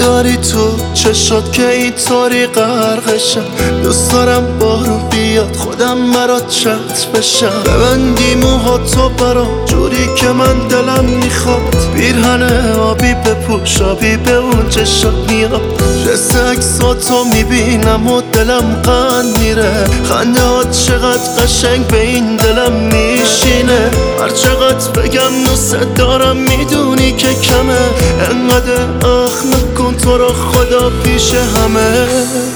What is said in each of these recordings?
داری تو چشات که اینطوری غرقشم. دوست دارم بارون بیاد خودم برات چت بشم. ببندی موهاتو برام جوری که من دلم میخواد. پیرهن آبی بپوش آبی به اون چشات میاد. جست عکساتو میبینم و دلم قند میره. خنده هات چقدر قشنگ به این دلم میشینه. هر چقدر بگم دوست دارم میدونی که کمه. انقدر اخ نکن تو رو خدا پیش همه.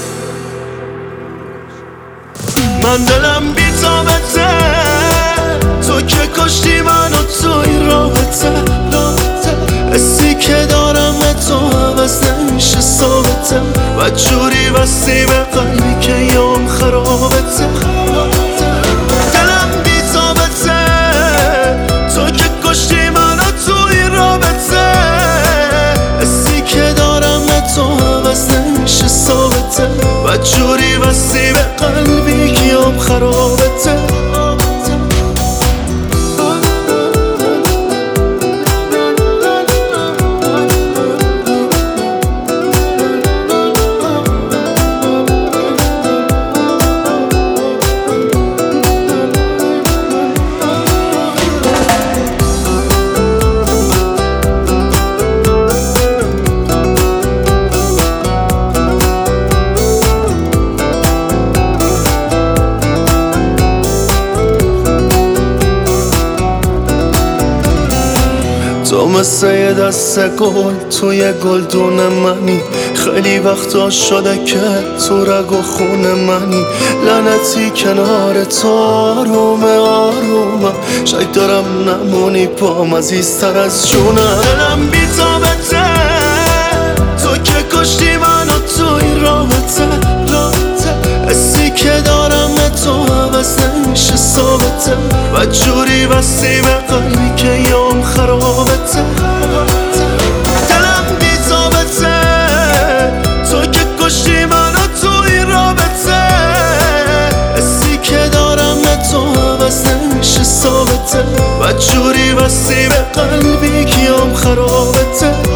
من دلم بی تابته تو که کشتی منو تو این رابطه. حسی که دارم تو عوض نمیشه ثابته. و جوری وسی به قلبی که یام خرابته. دلم بی تابته تو که کشتی منو تو این رابطه. حسی که دارم تو عوض نمیشه ثابته. و جوری وسی به قلبی که یام خرابته. تو مثل یه دست گل توی گلدون منی. خیلی وقتا شده که تو رگ و خون منی. لعنتی کنار تو آرومه آرومه. شاید دارم نمونی پام عزیزتر از جونم. دلم بی تابته تو که کشتی منو تو این رابطه. حسی که دارم تو عوض نمیشه ثابته. و جوری وسی به قلبی که یام خرابته. دلم بی تابته تو که کشتی منو تو این رابطه. حسی که دارم تو عوض نمیشه ثابته. و جوری وسی به قلبی که یام خرابته.